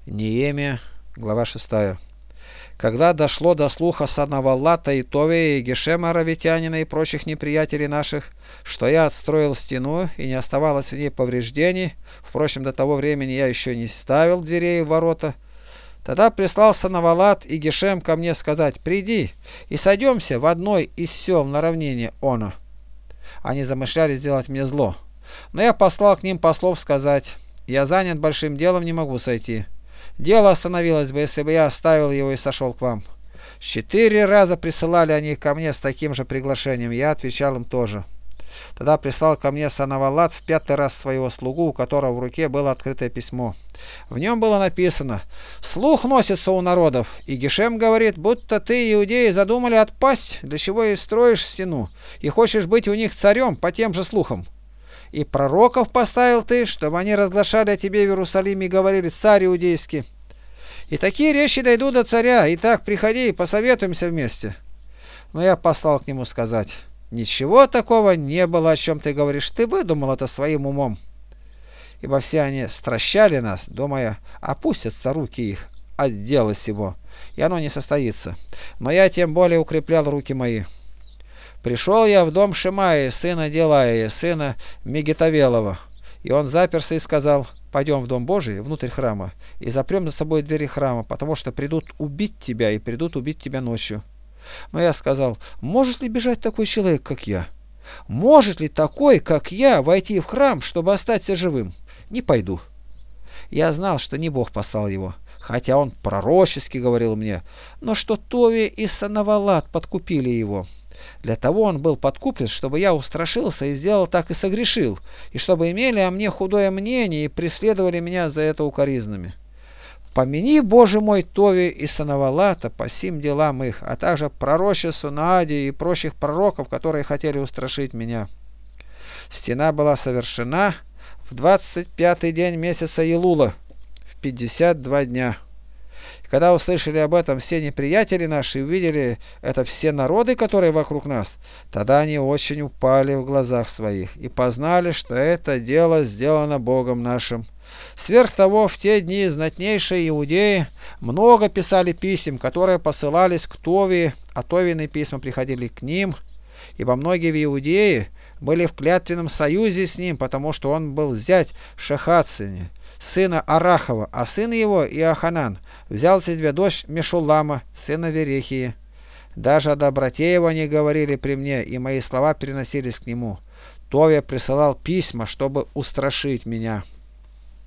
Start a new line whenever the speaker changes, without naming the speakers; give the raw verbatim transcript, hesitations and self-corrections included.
Неемия, глава шестая. Когда дошло до слуха Санаваллата и Товия и Гешема Аравитянина и прочих неприятелей наших, что я отстроил стену и не оставалось в ней повреждений, впрочем, до того времени я еще не ставил дверей в ворота, тогда прислал Санаваллат и Гешем ко мне сказать: «Приди и сойдемся в одной из сел на равнине Оно». Они замышляли сделать мне зло, но я послал к ним послов сказать: «Я занят большим делом, не могу сойти. Дело остановилось бы, если бы я оставил его и сошел к вам». Четыре раза присылали они ко мне с таким же приглашением, я отвечал им тоже. Тогда прислал ко мне Санаваллат в пятый раз своего слугу, у которого в руке было открытое письмо. В нем было написано: «Слух носится у народов, и Гешем говорит, будто ты, иудеи, задумали отпасть, для чего и строишь стену, и хочешь быть у них царем по тем же слухам. И пророков поставил ты, чтобы они разглашали о тебе в Иерусалиме и говорили: царь иудейский. И такие речи дойдут до царя. Итак, приходи и посоветуемся вместе». Но я послал к нему сказать: «Ничего такого не было, о чем ты говоришь. Ты выдумал это своим умом». Ибо все они стращали нас, думая, опустятся руки их от дела сего, и оно не состоится. Но я тем более укреплял руки мои. Пришел я в дом Шимаи, сына Делаия, сына Мегетавелова, и он заперся и сказал: «Пойдем в дом Божий, внутрь храма, и запрем за собой двери храма, потому что придут убить тебя, и придут убить тебя ночью». Но я сказал: «Может ли бежать такой человек, как я? Может ли такой, как я, войти в храм, чтобы остаться живым? Не пойду». Я знал, что не Бог послал его, хотя он пророчески говорил мне, но что Тови и Санаваллат подкупили его. Для того он был подкуплен, чтобы я устрашился и сделал так и согрешил, и чтобы имели о мне худое мнение и преследовали меня за это укоризнами. Помяни, Боже мой, Тови и Санаваллата по сим делам их, а также пророчицу Наади и прочих пророков, которые хотели устрашить меня». Стена была совершена в двадцать пятый день месяца Елула, в пятьдесят два дня. Когда услышали об этом все неприятели наши и увидели это все народы, которые вокруг нас, тогда они очень упали в глазах своих и познали, что это дело сделано Богом нашим. Сверх того, в те дни знатнейшие иудеи много писали писем, которые посылались к Товии, а Товины письма приходили к ним, ибо многие в Иудее были в клятвенном союзе с ним, потому что он был зять Шехацини, сына Арахова, а сын его Иоханан взял себе дочь Мешулама, сына Верехии. Даже о доброте его они говорили при мне, и мои слова переносились к нему. Товия присылал письма, чтобы устрашить меня.